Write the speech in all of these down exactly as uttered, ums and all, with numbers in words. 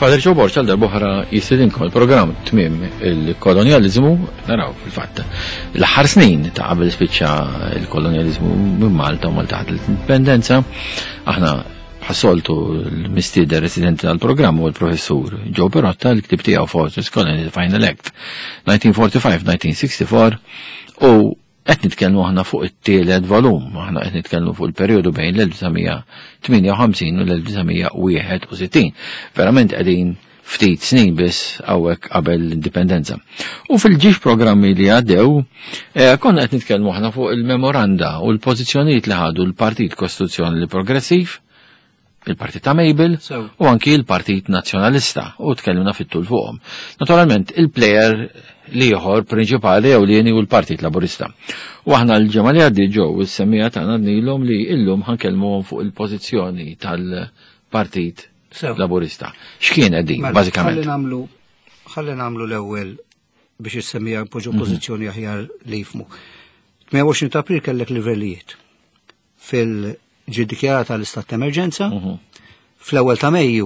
Father Joe Borċal darbohra jistedinkom il-programm tmiem il-kolonializmu, naraw fil-fatt l-aħħar snin ta' qabel spiċċa il-kolonializmu minn Malta u Malta l-indipendenza, aħna ħassoltu l-mistieder residenti tal-programm u l-professur Joe Perotta li ktib tiegħu Fortress Colony The Final Act nineteen forty-five to nineteen sixty-four u qed nitkellmu aħna fuq it-tielet volum, aħna qed nitkellmu fuq il-perjodu bejn l-elf tminja u ħamsin u l-elf wieħed u sittin. Verament qegħdin ftit snin biss hawnhekk qabel l-indipendenza. U fil-ġiex programmi li għaddew, konna qed nitkellmu aħna fuq il-memoranda u l-pożizzjonijiet li ħadu l-Partit Kostituzzjonali Progressiv, il-Partit ta' Mabel u anki il-Partit Nazzjonalista u tkellimna fit-tul fuqhom. Naturalment il-plejer liħor prinċipali jew lieni u l-Partit Laburista. U aħna l-ġimgħa li għaddi ġew is-semmija tagħna nilhom li illum ħankellmuhom fuq il-pożizzjoni tal-Partit Laburista. X'kien qegħdin bażikament? Ħalli nagħmlu ħalli nagħmlu l-ewwel biex is-semmija npoġġu pożizzjoni aħjar li jifhmu. tmien u għoxrin ta' April kellek livellijiet. Fil ġi dikjarata l-istat ta' emerġenza, fl-ewwel ta' Mejju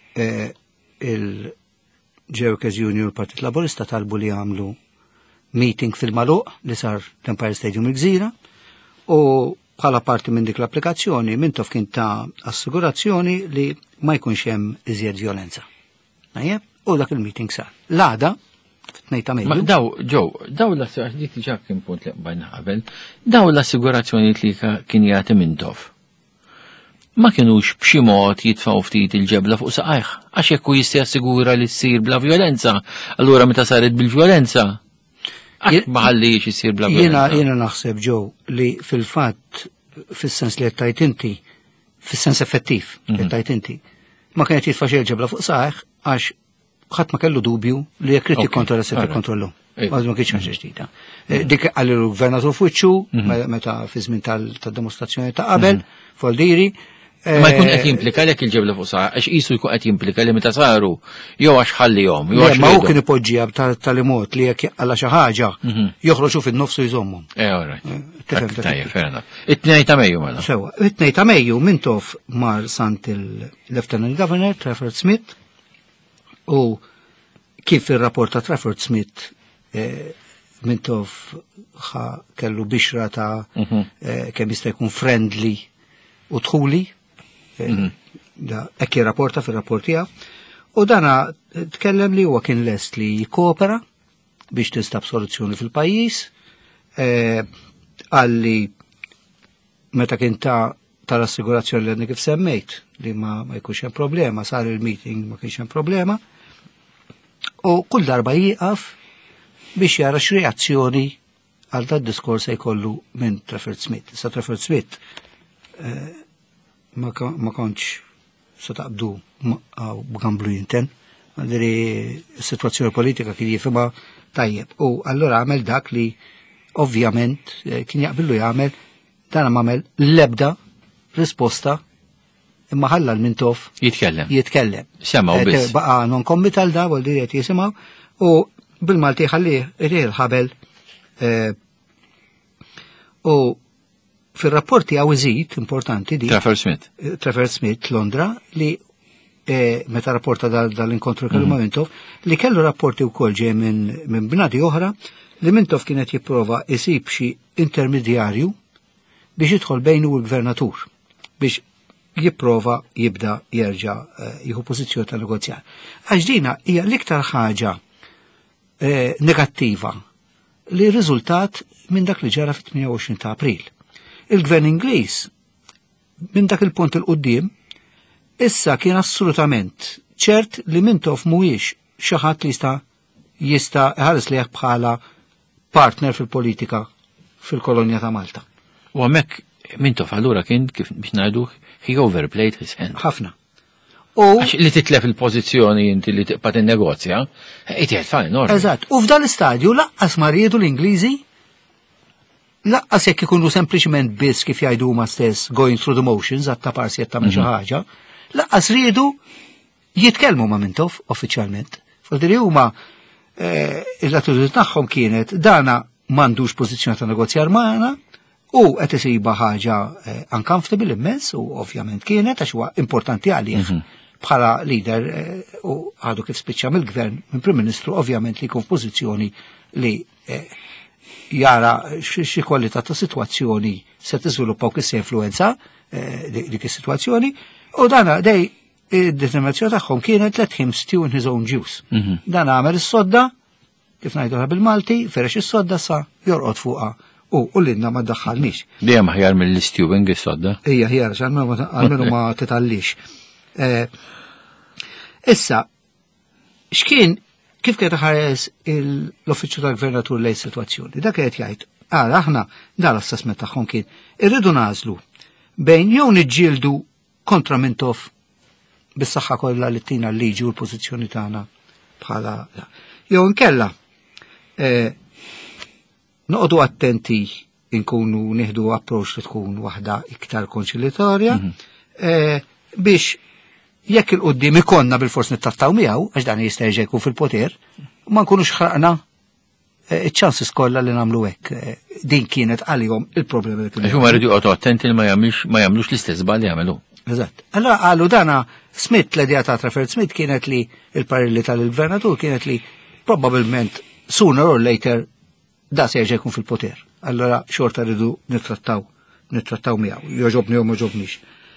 il- Ġewkes Union u l-Partit Laburista talbu li għamlu meeting fil-Maluq li sar l-Empire Stadium il-Gżira u bħala parti minn dik l-applikazzjoni mintof kien ta' assigurazzjoni li ma jkunx hemm iżjed violenza. Najjeb? U dak il-meeting sar. L-għada, fit-tnejn ta' Mejju. Daw, ġew, daw l-assigurazzjoni li ġab kien punt li qbajna qabel, daw l-assigurazzjoni li kien jagħti mintof. Ma kienux b'xi mod jitfgħu ftit il-ġebla fuq saqajh, għax jekk hu jista' jassigura li ssir bla violenza, allura meta saret bil-violenza qatt ma ħallix issir bla violenza. Jiena jiena naħseb ġew li fil-fatt fis-sens li qed tajt inti, fis-sens effettiv li qed tajt inti, ma kienet jitfa' xi ġebla fuq saqajh għax ħadd ma kellu dubju li jekk irid jikkontrolla se jikkontrollu. Ma ma kienx ħaġa ġdida. Dik għal il-gvernatur f'wiċċu meta fi żmien tad-dimostrazzjoni ta' qabel Foldiri. Ma jkun qed jimplika lek il-ġebla fuq saqajh, għax qisu jkun qed jimplika li meta saru jew għax ħallihom, jew għax ma hu kien ipoġġiha tal-imot li jekk għalla xi ħaġa joħroġu fin-nofsu jżommhom. Eh, all right. Tajjeb, fair enough. It-tnejn ta' Mejju mela. Sewa, it-tnejn ta' Mejju mintof mar sant il-Lieutenant Governor Trafford Smith u kif ir-rapport ta' Trafford Smith mintof kellu bixra ta' kemm jista' jkun friendly u dħuli. Da ekki rapporta fil-rapport tiegħu u dana tkellem li huwa kien lest li jikkoopera biex tinstab soluzzjoni fil-pajjiż għalli meta kien ta' tal-assigurazzjoni li kif semmejt li ma ma jkunx hemm problema sar il-meeting ma kienx hemm problema u kull darba jieqaf biex jara x'reazzjoni għal dat diskors se jkollu minn Trafford Smith. Sa Trafford Smith ma konċ sa taqbdu b'gamblu jinten, għandiri situazzjoni politika kien jifima tajjeb. U allora għamel dak li ovvjament kien jaqbillu jgħamel, dan għamel lebda risposta imma ħalla l-mintof jitkellem. Jitkellem. Semaw biss. Baqa non kombital da, għal diri jt jisimaw, u bil-Malti ħalli il-ħabel u fil-rapporti għawizit importanti di Trafford Smith. Trafford Smith Londra li meta rapporta dal-inkontru kellu ma' Mintof li kellu rapporti wkoll ġej minn min bnadi oħra li Mintof kienet jipprova isib xi intermedjarju biex jidħol bejnu u l-gvernatur biex jipprova jibda jerġa' jieħu pożizzjoni ta' negozjar. Għax dina hija l-iktar ħaġa negattiva li riżultat minn dak li ġara fit-tmien u għoxrin ta' April. Il-gvern Ingliż minn dak il-punt il-qudiem issa kien assolutament ċert li Mintof mhuwiex xi ħadd li jista' jista' ħares lih bħala partner fil-politika fil-kolonja ta' Malta. U hemmhekk Mintof allura kien kif biex ngħidu he overplayed his hand. Ħafna. Għax li titlef il-pożizzjoni inti li tiqpa' tinnegozja, qiegħed fajn orda. Eżatt, u f'dan l-istadju laqqas ma riedu l-Ingliżi laqqas jekk ikunu sempliċement biss kif jgħidu huma stess going through the motions għatta parsi qed tagħmel xi ħaġa, laqqas riedu jitkellmu ma' Mintof uffiċjalment. Fodri huma l-attitudni tagħhom kienet dana m'għandux pożizzjoni ta' negozjar magħna u qed isiba ħaġa uncomfortable immens u ovvjament kienet għax huwa importanti għalih bħala leader u għadu kif spiċċa mill-gvern minn Prim Ministru ovvjament li jkun f'pożizzjoni li jara xi kwalità ta' sitwazzjoni se tiżviluppaw kif se influenza dik is-sitwazzjoni u dana dej id-determinazzjoni tagħhom kienet let him stew in his own juice. Dan għamel is-sodda kif ngħidulha bil-Malti, ferex is-sodda sa jorqod fuqha u u l-inna ma ddaħħalniex. Dejjem aħjar mill-stewing is-sodda. Hija ħjar għalmenu ma titgħallix. Issa, x'kien kif kien ħares l-Uffiċċju tal-Gvernatur lejn sitwazzjoni? Dak qed jgħid, ara aħna dan l-assessment tagħhom kien irridu nażlu bejn jew niġġieldu kontra Mintoff bis-saħħa kollha li tina l-liġi u l-pożizzjoni tagħna bħala jew inkella noqogħdu attenti nkunu nieħdu approach li tkun waħda iktar konċilitorja biex jekk il-qudiem ikonna bil-fors nittrattaw miegħu għax dan jista' jerġa' jkun fil-poter ma nkunux ħraqna iċ-chances kollha li nagħmlu hekk. Din kienet għalihom il-problema li kienu. Huma rridu joqgħdu attenti li ma jagħmlux l-istess żball li jagħmlu. Eżatt. Allora qalu dana Smith l-idea ta' Trafford Smith kienet li il-parilli tal-gvernatur kienet li probabbilment sooner or later da se jerġa' jkun fil-poter. Allora xorta rridu nittrattaw nittrattaw miegħu, joġobni jew ma ġobnix.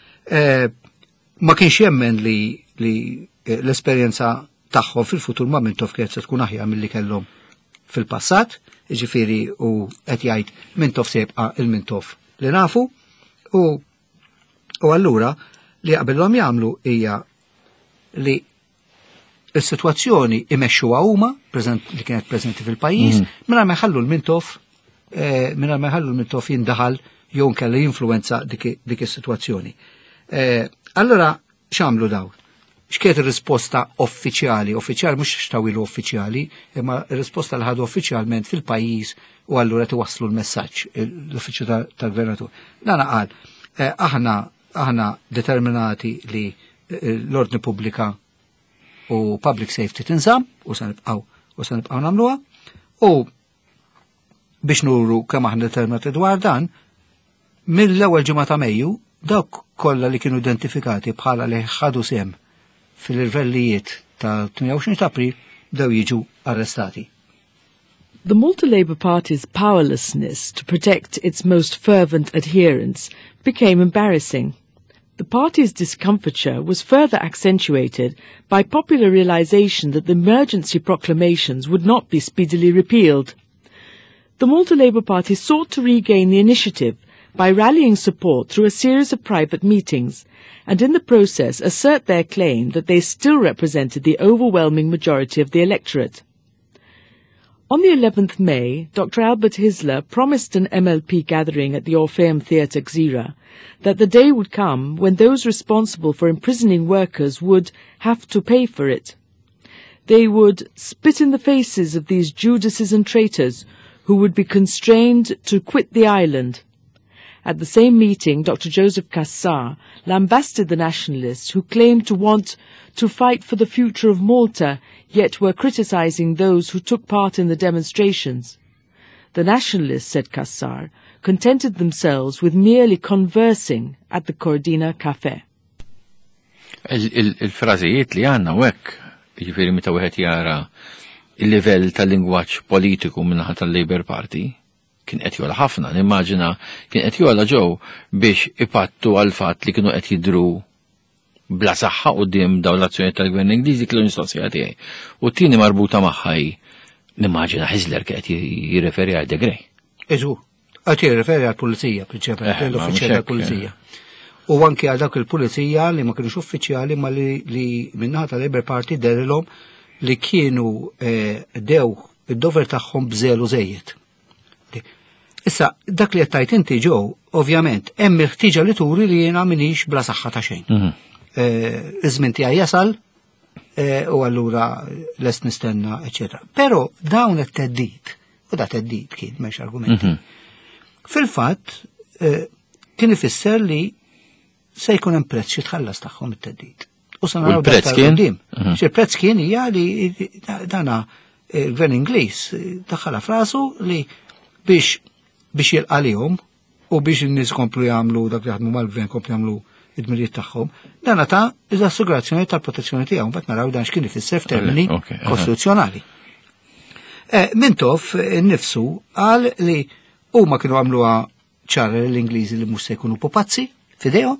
Ma kienx jemmen li li l-esperjenza tagħhom fil-futur ma Mintoff kienet se tkun aħjar milli kellhom fil-passat, ġifieri u qed jgħid Mintoff se jibqa' il-Mintoff li nafu u U allura li qabelhom jagħmlu hija li s-sitwazzjoni imexxuha huma li kienet preżenti fil-pajjiż mingħajr ma jħallu l-Mintoff mingħajr ma jħallu l-Mintoff jindaħal jew nkella jinfluwenza dik is-sitwazzjoni. Allura x'għamlu dawn? X'kienet ir-risposta uffiċjali, uffiċjali mhux xtawilu uffiċjali, imma r-risposta li ħadu uffiċjalment fil-pajjiż u allura tiwasslu l-messaġġ l-Uffiċċju tal-Gvernatur. Dan qal aħna aħna determinati li l-ordni pubblika u public safety tinżamm u se nibqgħu u se nibqgħu nagħmluha u biex nuru kemm aħna determinati dwar dan mill-ewwel ġimgħa ta' Mejju dawk kollha li kienu identifikati bħala li ħadu sehem fil-livellijiet ta' tmien u għoxrin ta' April dew jiġu arrestati. The Malta Labour Party's powerlessness to protect its most fervent adherents became embarrassing. The party's discomfiture was further accentuated by popular realization that the emergency proclamations would not be speedily repealed. The Malta Labour Party sought to regain the initiative by rallying support through a series of private meetings, and in the process assert their claim that they still represented the overwhelming majority of the electorate. On the eleventh of May, Doctor Albert Hisler promised an M L P gathering at the Orpheum Theatre Gżira that the day would come when those responsible for imprisoning workers would have to pay for it. They would spit in the faces of these Judases and traitors who would be constrained to quit the island. At the same meeting, Doctor Joseph Kassar lambasted the nationalists who claimed to want to fight for the future of Malta, yet were criticizing those who took part in the demonstrations. The nationalists, said Kassar, contented themselves with merely conversing at the Cordina Cafe. Il-frażijiet li għanna wek, ġifieri meta wieħed jara il-livell tal-lingwaġġ politiku minnaħa tal-Labour Party, kien qed jola ħafna, nimmaġina kien qed jola ġew biex ipattu għal fatt li kienu qed jidhru bla saħħa quddiem dawn l-azzjonijiet tal-Gvern Ingliżi kienu mistoqsija tiegħi. U t-tieni marbuta magħha nimmaġina Hisler qed jirreferi għal Degrey. Eżu, qed jirreferi għall-Pulizija prinċipalment, l-uffiċjali tal-Pulizija. U anke għal dak il-Pulizija li ma kienux uffiċjali ma li minnaħa tal-Labour Party derilhom li kienu dew id-dover tagħhom bżelu żejjed. Issa, dak li qed inti ġew, ovvjament, hemm il-ħtiġa li turi li jiena minix bla saħħa ta' xejn. Iż-żmien tiegħi jasal u allura lest nistenna, eċetera. Però dawn it-teddid, u da teddid kien m'hemmx argumenti. Fil-fatt kien ifisser li se jkun hemm prezz xi tħallas tagħhom it-teddid. U sa naraw prezz kien? Xi-prezz kien hija li dana il-Gvern Ingliż daħħala frasu li biex biex jilqalihom u biex in-nies komplu jagħmlu dak li jaħdmu mal-gvern komplu jagħmlu id-dmirijiet tagħhom, dan ta' l-assigurazzjoni tal-protezzjoni tiegħu, mbagħad naraw dan x'kien ifisser f'termini kostituzzjonali. Mintoff innifsu qal li huma kienu għamluha ċara l-Ingliżi li mhux se jkunu pupazzi f'idejhom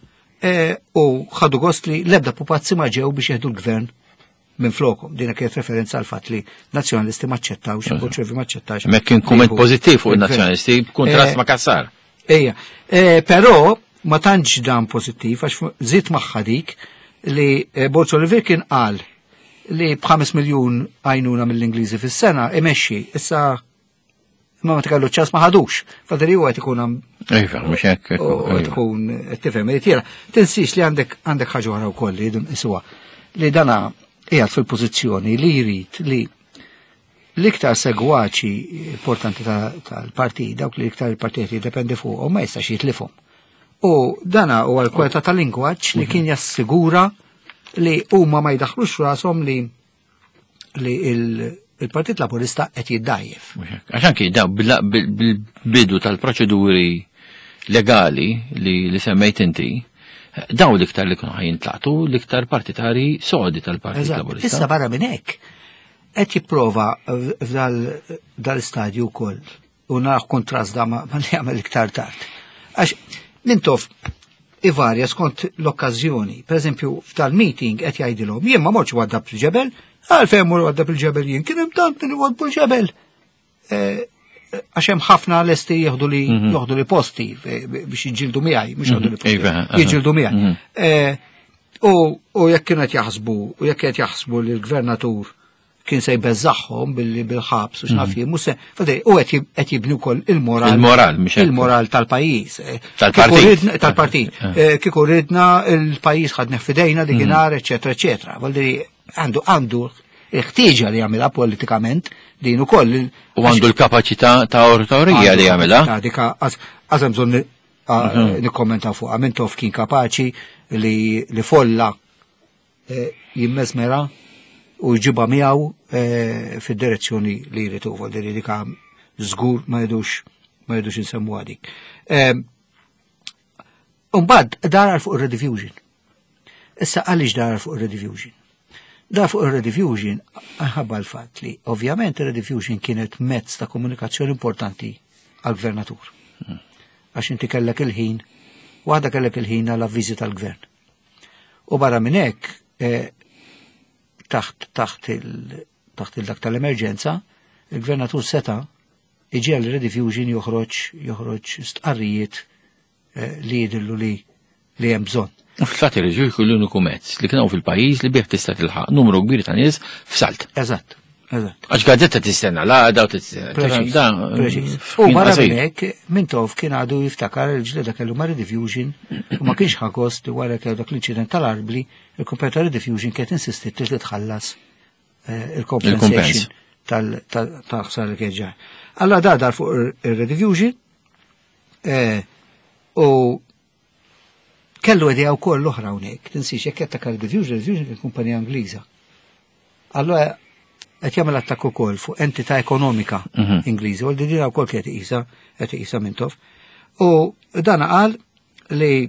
u ħadu gost li l-ebda pupazzi ma ġew biex jeħdu l-gvern minn flokom. Dina kienet referenza għal fatt li nazzjonalisti ma ċċettawx, bolċevi ma ċċettax. Mek kien kumment pożittiv fuq il-nazzjonalisti b'kuntrast ma' Kassar. Ejja, però ma tantx dan pożittiv għax żied magħha dik li Bolsover kien qal li b'ħames miljun għajnuna mill-Ingliżi fis-sena imexxi, issa ma ma tkallu ċas ma ħadux. Fadri huwa qed ikun hemm Iva, mhux hekk. qed ikun qed tifhem li tiera. Tinsix li għandek għandek ħaġa oħra wkoll li isuha li dana qiegħed fil-pożizzjoni li jrid li l-iktar segwaċi importanti tal-partit, dawk li iktar il-partijiet jiddependi fuqhom ma jistax jitlifhom. U dana huwa l-kweta tal-lingwaġġ li kien jassigura li huma ma jdaħlux rashom li li il-Partit Laburista qed jiddajjef. Għax anki daw bil-bidu tal-proċeduri legali li semmejt inti, daw l-iktar li kienu ħajintlaqtu l-iktar partitari sodi tal-Partit Laburista. Issa barra minn hekk qed jipprova f'dal-istadju wkoll u naraw kontrast da ma li jagħmel iktar tard. Għax Mintoff ivarja skont l-okkażjoni. Pereżempju f'tal-meeting qed jgħidilhom jien ma mortx waddab il-ġebel, għalfejn mur waddab il-ġebel jien kien hemm tant li wadbu l-ġebel. Għax hemm ħafna lesti jieħdu li joħdu li posti biex jiġġieldu miegħi, mhux joħdu li posti. Jiġġieldu miegħi. U jekk kienu qed jaħsbu, u jekk qed jaħsbu li l-gvernatur kien se jbeżżaħħom bil-ħabs u x'naf jien, mhux se, fadej, u qed jibnu wkoll il-moral. Il-moral, mhux il-moral tal-pajjiż. Tal-partit. Tal-partit. Kieku ridna il-pajjiż ħadna f'idejna dikinhar, eċetera, eċetera. Valdi għandu għandu ħtieġa li jagħmilha politikament din ukoll. U għandu l-kapaċità ta' ortorija li jagħmilha. Dika għażem bżonn nikkommenta fuqha. Mintoff kien kapaċi li folla jimmesmera u jġibha miegħu fid-direzzjoni li jrid huwa li dika żgur ma jidux ma jidux insemmuha dik. Imbagħad darar fuq ir-rediffusion. Issa għaliex darar fuq ir-rediffusion? Dar fuq ir-rediffusion ħabba l-fatt li ovvjament ir-rediffusion kienet mezz ta' komunikazzjoni importanti għall-gvernatur. Għax inti kellek il-ħin, waħda kellek il-ħin għall-avviżi tal-gvern. U barra minn hekk taħt taħt il-taħt il-dak tal-emerġenza, il-gvernatur seta iġi għal-rediffusion joħroġ joħroġ stqarrijiet li jidillu li li hemm bżonn. Fl-fatti reġu jkollu l-uniku mezz li kienu fil-pajjiż li bih tista' tilħaq numru kbir ta' nies f'salt. Eżatt, eżatt. Għax gazzetta tistenna l-għada u tistenna. U barra minn hekk Mintoff kien għadu jiftakar il-ġlieda kellu ma' rediffusion u ma kienx ħagost li wara kellu dak l-inċident tal-Arbli il-kumpanija ta' rediffusion kienet insistit li tħallas il-compensation tal-ħsar li kien ġar. Alla da dar fuq ir-rediffusion u kellu idea wkoll l-oħra hawnhekk, tinsix jekk attakka rediffusion, rediffusion kien kumpanija Ingliża. Allora qed jagħmel attakk ukoll fuq entità ekonomika Ingliża, u din wkoll kienet iqisha qed iqisha Mintoff. U dan qal li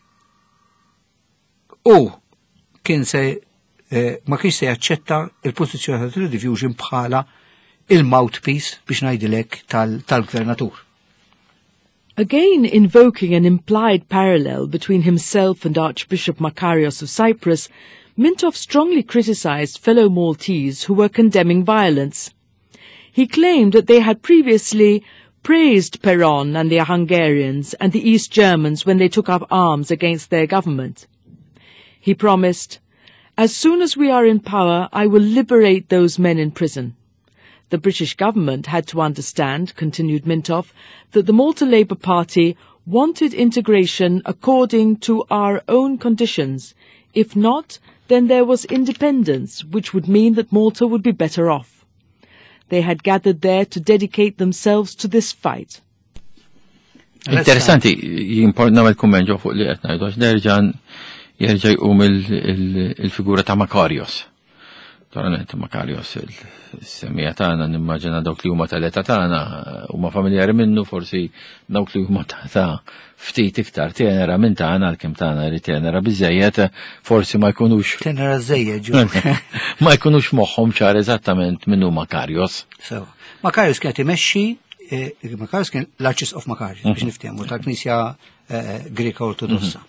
u kien se ma kienx se jaċċetta il-pożizzjoni ta' rediffusion bħala il-mouthpiece biex ngħidilek tal-gvernatur. Again invoking an implied parallel between himself and Archbishop Makarios of Cyprus, Mintoff strongly criticized fellow Maltese who were condemning violence. He claimed that they had previously praised Peron and the Hungarians and the East Germans when they took up arms against their government. He promised, "As soon as we are in power, I will liberate those men in prison." The British government had to understand, continued Mintoff, that the Malta Labour Party wanted integration according to our own conditions. If not, then there was independence, which would mean that Malta would be better off. They had gathered there to dedicate themselves to this fight. Interessanti, jimportna mal kummenġo fuq li qed ngħidu għax nerġa' jerġa' jqum il-figura ta' Makarios. Tornent Makarios il-semmija tagħna nimmaġina dawk li huma tal-età tagħna huma familjari minnu forsi dawk li huma ta' ftit iktar tenera minn tagħna għalkemm tagħna rid tenera biżejjed forsi ma jkunux tenera żejjed ġu. ma jkunux moħħhom ċar eżattament min hu Makarios. So, Makarios kien imexxi Makarios kien l-Archis of Makarios biex niftehmu tal-Knisja Greka Ortodossa.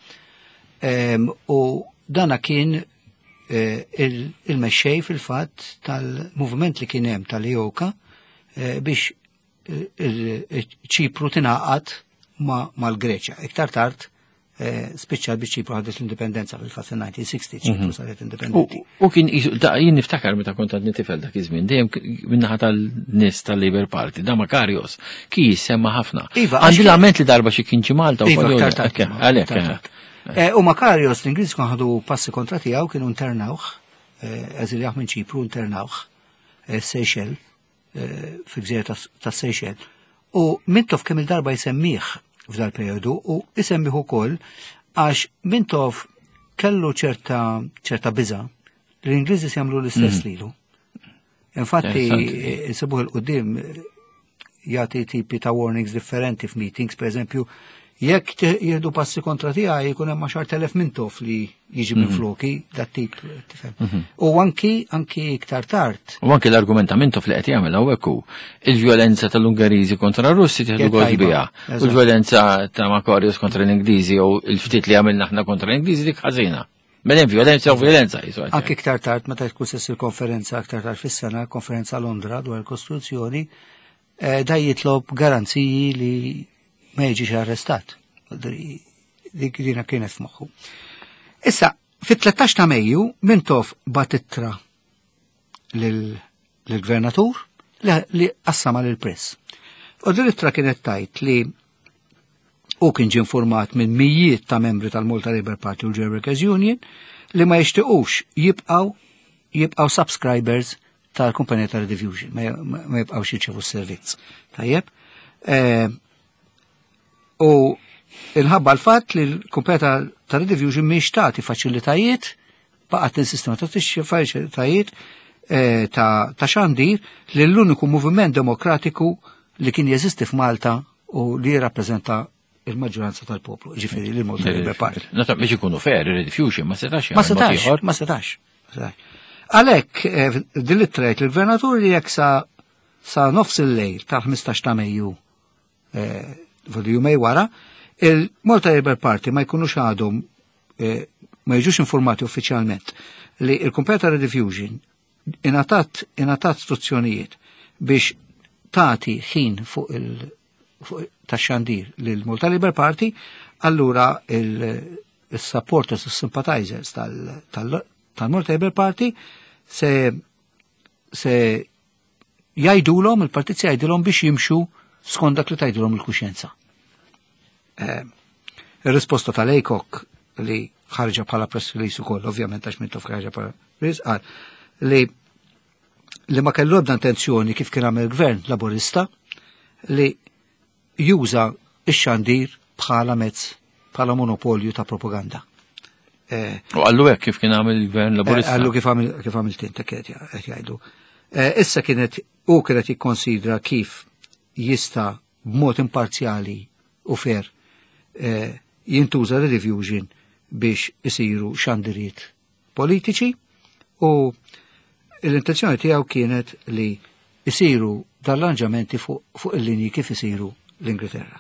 U dana kien il-mexxej fil-fatt tal-movement li kien hemm tal-Eoka biex ċipru tingħaqad mal-Greċja. Iktar tard spiċċat biex ċipru ħadet l-indipendenza fil-fatt fil-nineteen sixty ċipru saret indipendenti. U kien jien niftakar meta kont qed nitifel dak iż-żmien dejjem minnaħa tal-nies tal-Labour Party da Makarios kien jissemma ħafna. Għandi l-ament li darba xi kien ġi Malta u għalhekk. U Makarios l-Ingliż kon ħadu passi kontra tiegħu kienu internawh, eżiljaħ minn ċipru internawh Seychelles, fil-gżejjer ta' Seychelles. U Mintoff kemm il-darba jsemmih f'dal perjodu u isemmih ukoll għax Mintoff kellu ċerta ċerta biża' l-Ingliżi jagħmlu l-istess lilu. Infatti insibuh il-qudiem jagħti tipi ta' warnings differenti f'meetings, pereżempju jekk jieħdu passi kontra tiegħi jkun hemm għaxar telef Mintoff li jiġi minn floki dat-tip tifhem. U anki anki iktar tard. U anki l-argument ta' Mintoff li qed jagħmel hawnhekk hu il-vjolenza tal-Ungariżi kontra r-Russi tieħdu gost biha. U l-vjolenza ta' Makarios kontra l-Ingliżi u l-ftit li għamilna aħna kontra l-Ingliżi dik ħażina. Mela hemm vjolenza u vjolenza jisu. Anki iktar tard meta tkun sess il-konferenza aktar tard fis-sena, konferenza Londra dwar il-Kostruzzjoni, da jitlob garanziji li ma jiġix arrestat. Dik dina kienet f'moħħu. Issa, fit-tlettax ta' Mejju, Mintoff bat ittra lill-gvernatur li qassama lill-press. U din ittra kienet tajt li u kien ġie informat minn mijiet ta' membri tal-Malta Labour Party u l-Workers Union li ma jixtiequx jibqgħu jibqgħu subscribers tal-kumpanija tal-Rediffusion, ma jibqgħux jirċevu s-servizz. Tajjeb? U inħabba l-fatt li l-kumpanija tal-Rediffusion mhix tagħti faċilitajiet baqgħet insistema tagħti faċilitajiet ta' xandir li l-uniku moviment demokratiku li kien jeżisti f'Malta u li jirrappreżenta il-maġġoranza tal-poplu, ġifieri li Malta Labour Party. Nata biex ikunu fair, Rediffusion ma setax. Ma setax, ma setax. Għalhekk din l-ittrejt lill-Gvernatur li jekk sa nofs il-lejl tal-ħmistax ta' Mejju jumej wara, il-Malta Labour Party ma jkunux għadhom ma jiġux informati uffiċjalment li il-kumpanija ta' Rediffusion inatat inatat istruzzjonijiet biex tagħti ħin fuq il tax-xandir lill-Malta Labour Party, allura il-supporters, il-sympathizers tal-Malta Labour Party se se jgħidulhom, il-partit se jgħidulhom biex jimxu skont dak li tgħidulhom il-kuxjenza. Ir-risposta tal-Ecock li ħarġa bħala press release ukoll, ovvjament għax Mintoff ħarġa bħala release, qal li li ma kellu ebda intenzjoni kif kien għamel gvern laburista li juża x-xandir bħala mezz bħala monopolju ta' propaganda. U għallu hekk kif kien għamel il-gvern laburista. Għallu kif għamil tinta qed jgħidu. Issa kienet u kienet jikkonsidra kif jista' b'mod imparzjali u fair jintuża Rediffusion biex isiru xandiriet politiċi u l-intenzjoni tiegħu kienet li isiru dal-arranġamenti fuq il-linji kif isiru l-Ingilterra.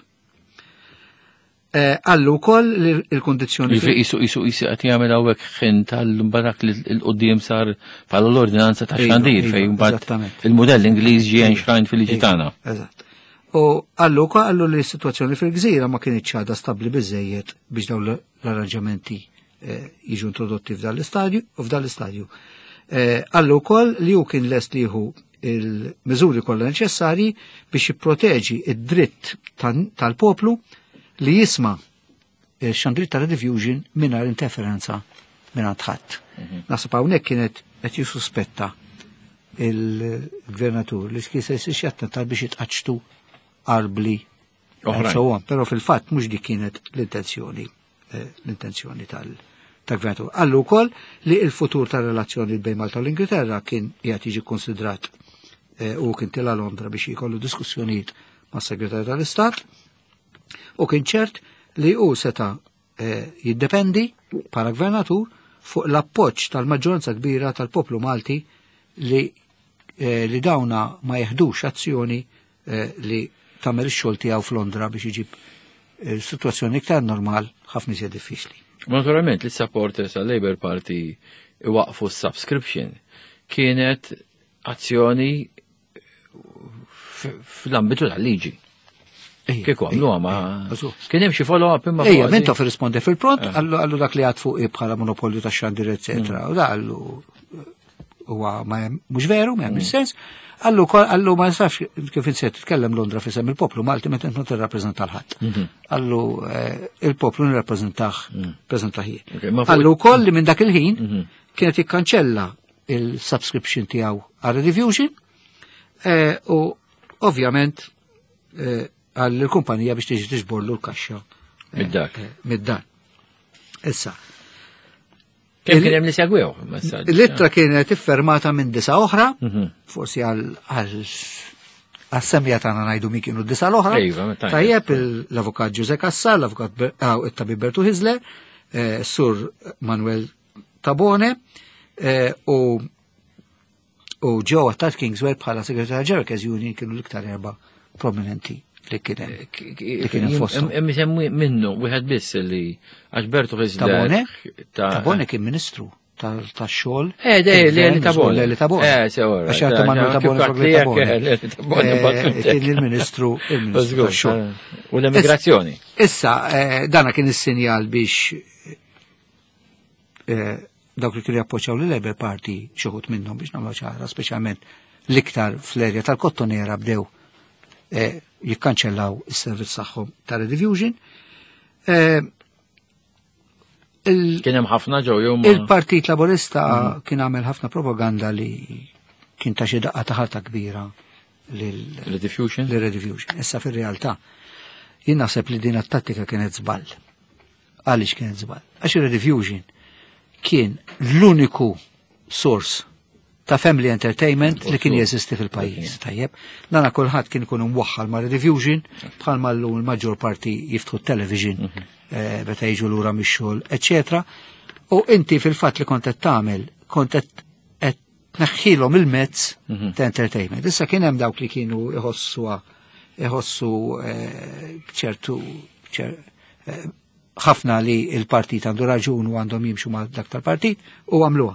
Għallu wkoll il-kondizzjoni. Isu isu isu qed jagħmel hawnhekk ħin tal-barak li l-qudiem sar bħala l-ordinanza ta' xandir fejn mbagħad il-mudell Ingliż ġie enshrined fil-liġi tagħna. Eżatt. U għallu wkoll għallu li s-sitwazzjoni fil-Gżira ma kienx ċada stabbli biżejjed biex dawn l-arranġamenti jiġu introdotti f'dan l-istadju u f'dan l-istadju. Għallu wkoll li hu kien lest li jieħu il-miżuri kollha neċessarji biex jipproteġi id-dritt tal-poplu li jisma' x-xandriet ta' Rediffusion mingħajr interferenza mingħand ħadd. Naħseb hawnhekk kienet qed jissuspetta il-gvernatur li skisa jsir jattentat biex jitqaċtu qarbli and so on, però fil-fatt mhux dik kienet l-intenzjoni l-intenzjoni ta' gvernatur. Għallu wkoll li l-futur ta' relazzjoni bejn Malta u l-Ingilterra kien qiegħed jiġi konsidrat u kien tila Londra biex jkollu diskussjonijiet mas segretarju tal-Istat u kien ċert li hu seta' jiddependi bħala gvernatur fuq l-appoġġ tal-maġġoranza kbira tal-poplu Malti li li dawna ma jeħdux azzjoni li tagħmel ix-xogħol tiegħu f'Londra biex iġib situazzjoni iktar normal ħafna iżjed diffiċli. Naturalment li supporters tal-Labour Party iwaqfu s-subscription kienet azzjoni fl-ambitu tal-liġi. Kieku għamlu għama. Kien hemm xi follow-up imma. Ejja, mintof risponde fil-pront, għallu dak li għad fuq bħala monopolju ta' xandir, eccetera. U da għallu huwa mhux veru, ma jagħmel sens. Għallu għallu ma nistax kif inset titkellem Londra fisem il-poplu Malti meta inti tirrappreżenta l-ħadd. Għallu il-poplu nirrappreżentah preżentah jien. Għallu wkoll li minn dak il-ħin kienet jikkanċella il-subscription tiegħu għal Rediffusion u ovvjament għall il-kumpanija biex tiġi tiġborlu l-kaxxa mid-dak. Mid-dan. Issa. Kemm kien hemm li segwew? L-ittra kienet iffermata minn disa oħra, forsi għal-semmija tagħna ngħidu min kienu d-disa l-oħra. Tajjeb l-avukat Giuseppe Cassar, l-avukat it-tabib Bertu Hisler, Sur Manuel Tabone u u Joe Attat Kingswell bħala segretarja Ġerkes Union kienu l-iktar erba' prominenti li kien fosthom. Minnu, wieħed biss li għax Bertu Hisler. Tabone? Tabone kien ministru tax-xogħol. Eh, dej, li Tabone. Li Tabone. Eh, sewra. Għax għandu Manuel Tabone kien il-ministru tax-xogħol. U l-immigrazzjoni. Issa, dana kien is-sinjal biex dawk li kienu jappoġġjaw li Labour Party xi wħud minnhom biex nagħmlu ċara, speċjalment l-iktar fl-erja tal-Kottonera bdew jikkanċellaw is-servizz tagħhom ta' Rediffusion. Kien hemm ħafna ġew jew il-Partit Laburista kien għamel ħafna propaganda li kien ta' xi daqqa ta' ħalta kbira lil-Rediffusion. Lil-Rediffusion. Issa fir-realtà jien naħseb li din at-tattika kienet żball. Għaliex kienet żball? Għax ir-Rediffusion kien l-uniku sors ta' family entertainment li kien jeżisti fil-pajjiż. Tajjeb, dana kulħadd kien ikun imwaħħal ma' Rediffusion bħalma llum il-maġġor parti jiftħu t-television meta jiġu lura mix-xogħol, eċċetera. U inti fil-fatt li kont qed tagħmel kont qed tneħħilhom il-mezz ta' entertainment. Issa kien hemm dawk li kienu iħossuha iħossu ċertu ħafna li l-partit għandu raġun u għandhom jimxu ma' dak tal-partit u għamluha.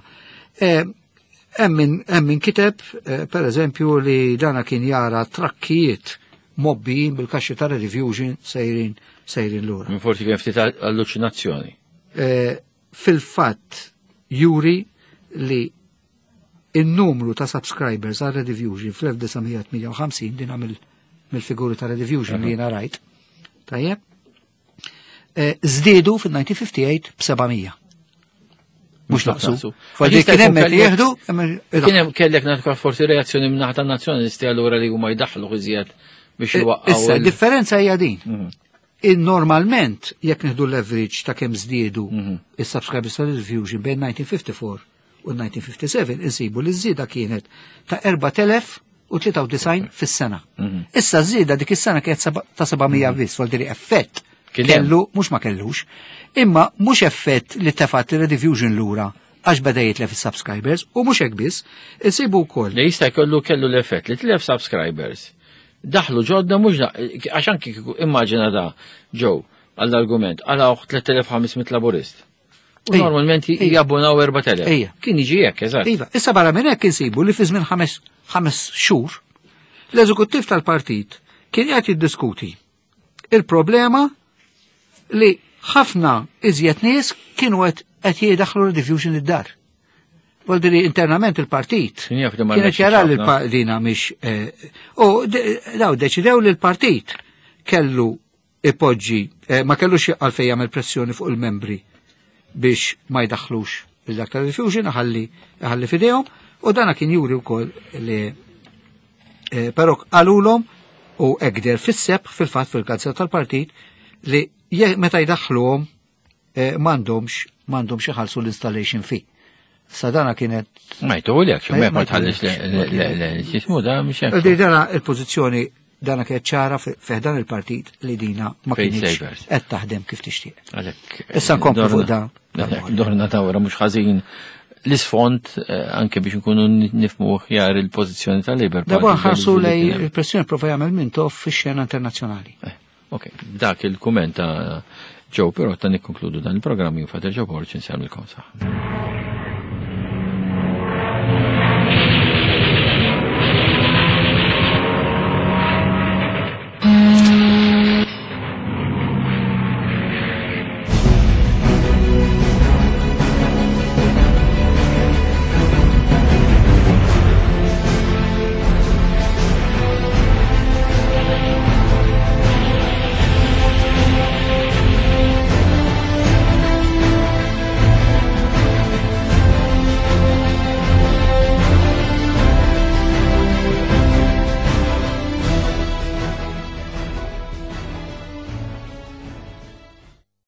Hemm min kiteb, per eżempju, li dana kien jara trakkijiet mobbijin bil-kaxxi ta' Rediffusion sejrin sejrin lura. Min forsi kien ftit alluċinazzjoni. Fil-fatt juri li in-numru ta' subscribers għal Rediffusion fl-elf tisa' tminja u ħamsin din mill-figuri ta' Rediffusion li jiena rajt. Tajjeb? Żdiedu fil-nineteen fifty-eight b'sebamija. Mux naqsu. Faddi kien hemm qed jieħdu. Kien hemm kellek nagħtu forsi reazzjoni minn naħa tan-nazzjonisti allura li huma jdaħħlu iżjed biex iwaqqgħu. Issa differenza hija din. Normalment jekk nieħdu l-average ta' kemm żdiedu is-subscribers ta' Rediffusion bejn nineteen fifty-four u nineteen fifty-seven insibu li ż-żieda kienet ta' erba' telef u tlieta u disgħin fis-sena. Issa żieda dik is-sena kienet ta' sebamija biss, vuol dire effett kellu mhux ma kellux, imma mhux effett li tefat Rediffusion lura għax beda jitlef is-subscribers u mhux hekk biss, insibu wkoll. Li jista' jkollu kellu l-effett li tlef subscribers. Daħlu ġodda mhux għax anki immaġina da ġew għall-argument għalawh tliet elef u ħamsmien laburist. U normalment jabbunaw erba' telef. Kien jiġi hekk eżatt. Iva, issa barra minn hekk insibu li fi żmien ħames xhur l-eżekuttiv tal-partit kien qed jiddiskuti il-problema li ħafna iżjed nies kienu qed jiedaħlu Rediffusion id-dar. Voldi li internament il-partit kienet jara li l-dina mhix u daw deċidew li l-partit kellu ipoġġi ma kellux għalfejn jagħmel pressjoni fuq il-membri biex ma jdaħlux il-dak ta' Rediffusion ħalli ħalli fidejhom u dana kien juri wkoll li però qalulhom u ekder fis-seb fil-fatt fil-kazzetta tal-partit li meta jdaħluhom m'għandhomx m'għandhom xi ħalsu l-installation fee. Sa dana kienet. Ma jtuħu li għakxu, ma tħallix l-xismu da mux għakxu. Dana il-pozizjoni dana kienet ċara feħdan il-partit li dina ma kienx qed taħdem kif tixtieq. Issa nkomplu fuq da. Dorna tawra mhux ħażin l-isfond anke biex nkunu nifmu ħjar il-pożizzjoni tal-Labour Party. Dabba ħarsu lej il-pressjoni prova jagħmel mintof fix-xena internazzjonali. Ok, dak il-kumenta Joe, però ta' nikkonkludu dan il-programm jinfater Joe Borċin sam il-konsa.